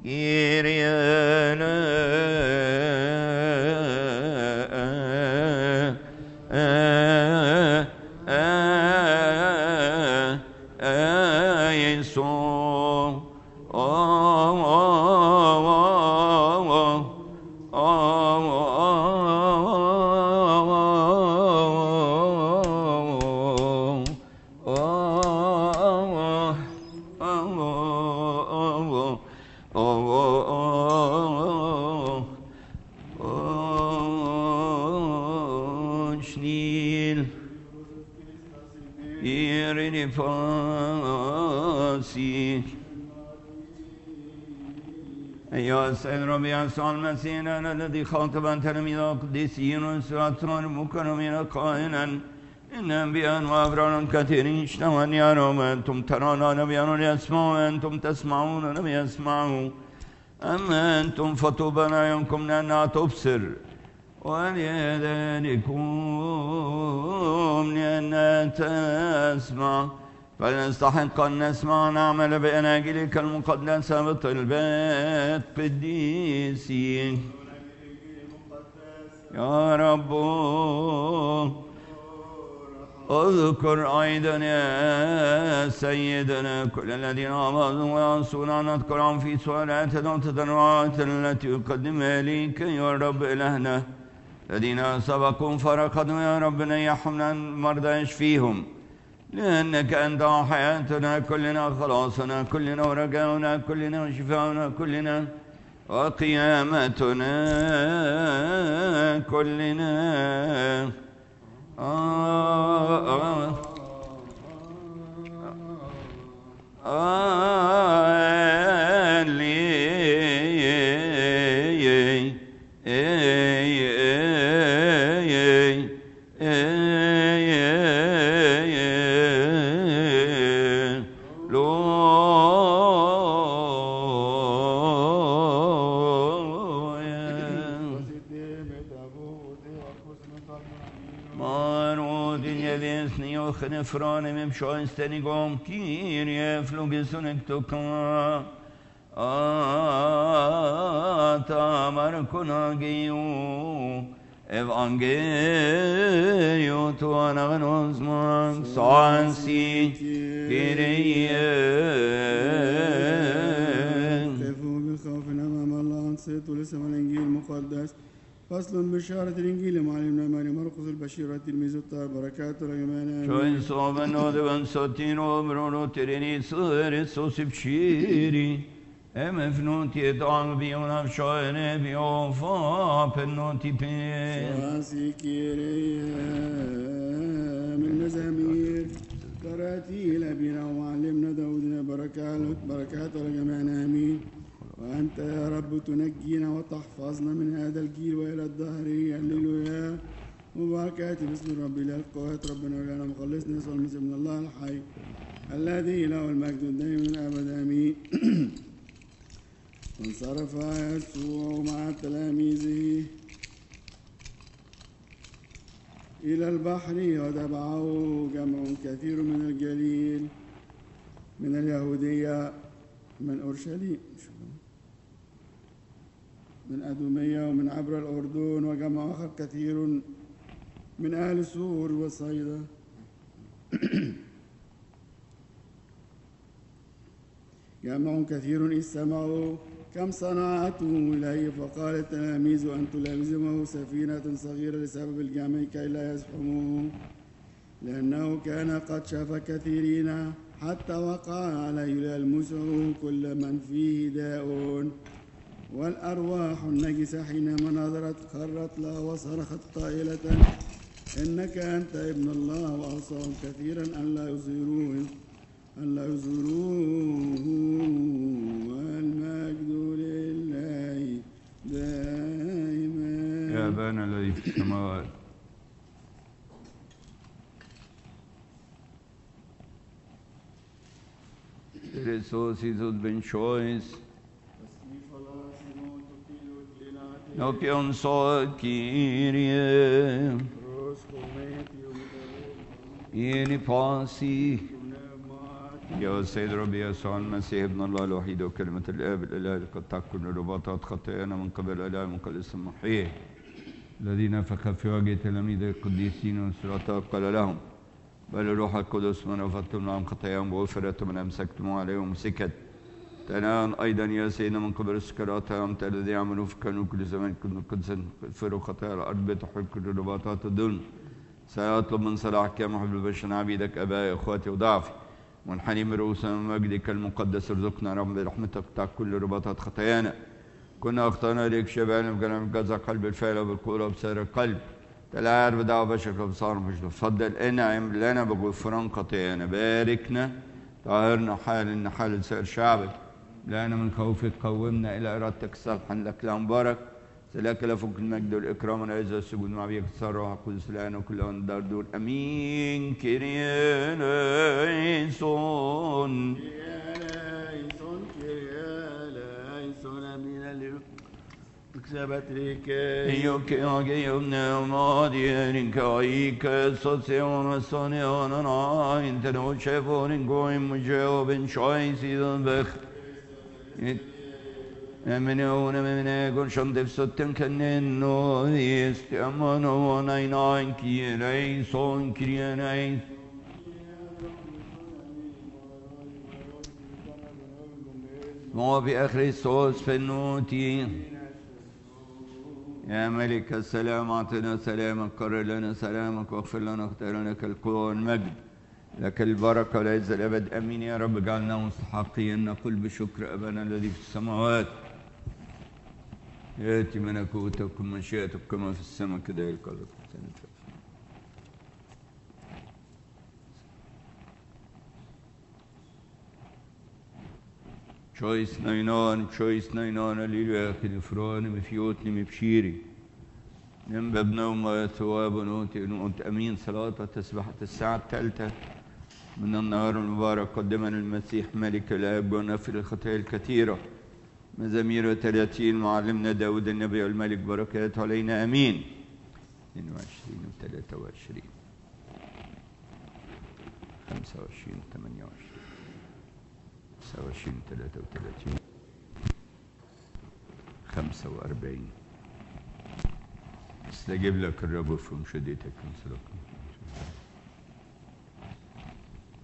أيها السيد ربي يسوع المسيح الذي خاطب تلاميذ القديسين والسلطان المكرمين قائلا إن أنبياء وأبرار كثيرين اجتمعوا أن يروا وأنتم ترون نبيا يسمعوا وأنتم تسمعون لم يسمعوا أما أنتم فطوبى لأعينكم لأنها تبصر وليذلكم لأنها تسمع فلنستحق أن نسمع ونعمل بأناجيلك المقدسة بطلبات قديسين يا رب اذكر أيضا يا سيدنا كل الذين عبدوا ويعصون أن نذكرهم في سؤالاتنا وتضرعاتنا التي يقدمها إليك يا رب إلهنا الذين سبقوا فرقدوا يا رب نيحهم المرضى يشفيهم لأنك أنت حياتنا كلنا خلاصنا كلنا ورجاؤنا كلنا وشفاؤنا كلنا وقيامتنا كلنا Frane mem shoysten igom Kyrie flugison ektoka Atamar konagiu Evangelio tu anagnozman Sansi Kyrie كيفوا بالخوف أمام الله أنصتوا ولسمع الإنجيل المقدس فصل بشارة الإنجيل معلمنا ماري مرقس البشير والتلميذ الطاهر بركاته لجميعنا شوين صوبا نودبا سوتينو برونو تريني صغير سوسي بشيري ام فنوتي طعم بيونا بشوين بيوفا بنوتي بين سواسي كيريا من مزامير قراتي لبينا ومعلمنا داودنا بركاته لجميعنا آمين وأنت يا رب تنجينا وتحفظنا من هذا الجيل وإلى الدهر هللويا مباركات باسم الرب إله القوات ربنا وإلهنا مخلصنا يسوع المسيح من الله الحي الذي له المجد الدائم من الأبد آمين وانصرف يسوع مع تلاميذه إلى البحر وتبعه جمع كثير من الجليل من اليهودية من أورشليم من أدومية ومن عبر الأردن وجمع آخر كثير من أهل سور وصيدا جمع كثير إذ سمعوا كم صنعتم إليه فقال التلاميذ أن تلازمه سفينة صغيرة لسبب الجمع كي لا يزحموه لأنه كان قد شاف كثيرين حتى وقع عليه يلمسه كل من فيه داء والأرواح النجسة حينما نظرت خرت له وصرخت قائلة إنك أنت ابن الله وأوصاهم كثيرا أن لا يزوروه والمجد لله دائما يا أبانا الذي في السماوات Resuscitus benchois Nopion so Kyrie Ili pasi يا السيد ربي يسوع المسيح ابن الله الوحيد وكلمة الآب الإله قد تكون رباطات خطايانا من قبل الإله من قبل اسم محيي الذي نفخ في وجه تلاميذ القديسين والسلاطات قال لهم بل الروح القدس من رفضتم لهم خطاياهم وغفرت من أمسكتم عليهم سكت الآن أيضا يا سيدنا من قبل السكرات أنت الذي يعملون في كانوا كل زمان كنتم قدسا اغفروا خطايا الأرض بتحل كل رباطات الظلم سيطلب من صلاحك يا محب البشر عبيدك أبائي إخواتي وضعفي منحني من رؤوسنا من مجدك المقدس ارزقنا رب برحمتك تقطع كل رباطات خطايانا كنا أخطأنا إليك شبعنا بكلام جزع قلب الفعل وبالقول وبسير القلب تلاعب بدعوة بشرك وبصار مجد فضل انعم لنا بغفران خطايانا باركنا طهرنا حال حال سائر شعبك لنا من خوفك قومنا إلى إرادتك صالحا لك لا مبارك سلاك لفوق المجد والإكرام والعزة والسجود مع بيك الصراحة القدس الآن وكل أن دار دون أمين كريان ليسون Io che io ne ho di rincai che sozione sono no internoce in cui mugeo ben choi si don bech Emine con shondef sotten canno stiamo no nine kirei son kirei Mo bi Christos fenuti يا ملك السلام أعطنا سلامك قرر لنا سلامك واغفر لنا خطايانا كالقوة والمجد لك البركة والعزة الأبد أمين يا رب اجعلنا مستحقين نقول بشكر أبانا الذي في السماوات يأتي ملكوتك ومشيئتك كما في السماء كذلك على الأرض Choice nainon, Alleluia, che ne frone, mi fiotni, mi bشيري. نببنا وما ثواب ونوت أمين صلاة تسبحة الساعة الثالثة من النهار المبارك قدما المسيح ملك الآب ونفر الخطايا الكثيرة مزامير 30 معلمنا داود النبي والملك بركات علينا أمين 22 و 23 25 28 29 33 45 استجب لك الرب وفهم شديتك من صلاتك